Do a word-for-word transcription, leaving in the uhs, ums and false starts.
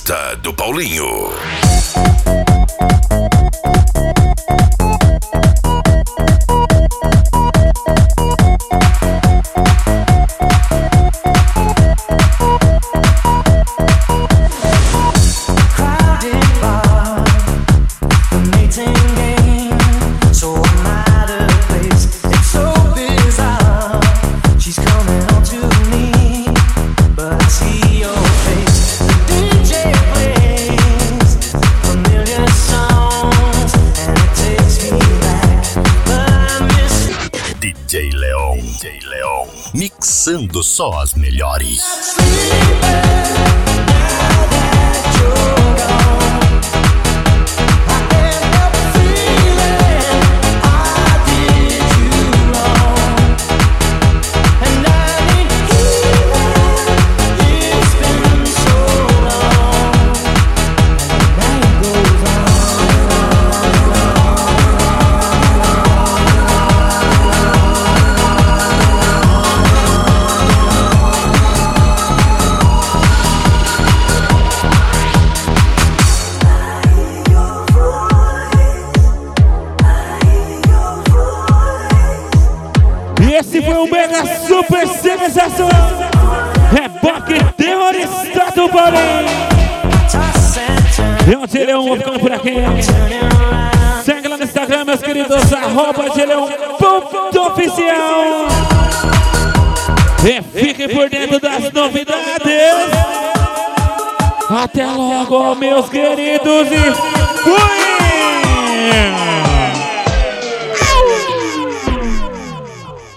Festa do Paulinho. D J Leon, D J Leon, mixando só as melhores. Esse foi um mega super sensacional. Reboque terrorista do Paulinho. Eu, D J Leon, vou ficando por aqui. Segue lá no Instagram, meus queridos, arroba D J Leon ponto oficial. E fique por dentro das novidades. Até logo, meus queridos. E